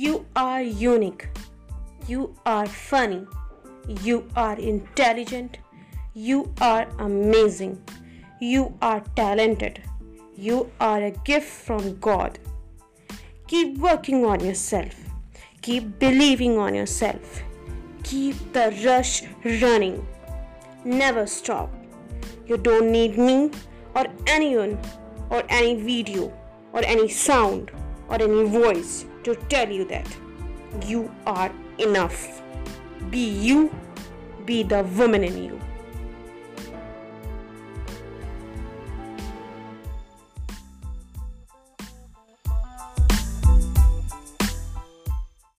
You are unique. You are funny. You are intelligent. You are amazing. You are talented. You are a gift from God. Keep working on yourself. Keep believing on yourself. Keep the rush running. Never stop. You don't need me or anyone or any video or any sound or any voice to tell you that you are enough. Be you, be the woman in you.